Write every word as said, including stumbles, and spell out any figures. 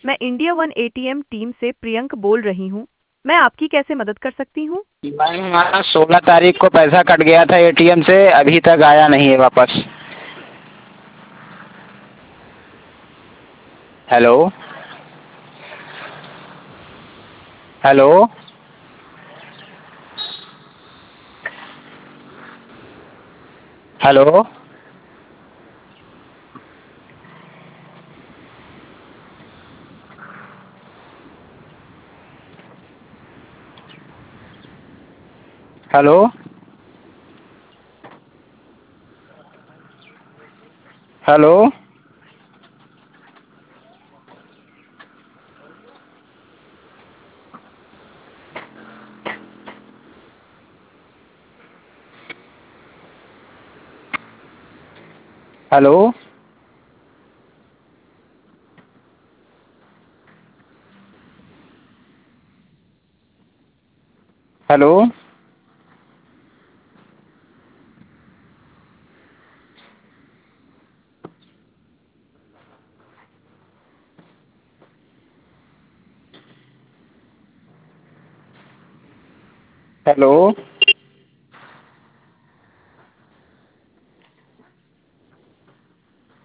मैं India one ATM team से प्रियंक बोल रही हूँ। मैं आपकी कैसे मदद कर सकती हूँ? मैम हमारा सोलह तारीख को पैसा कट गया था एटीएम से, अभी तक आया नहीं है वापस। Hello hello hello hello hello hello hello hello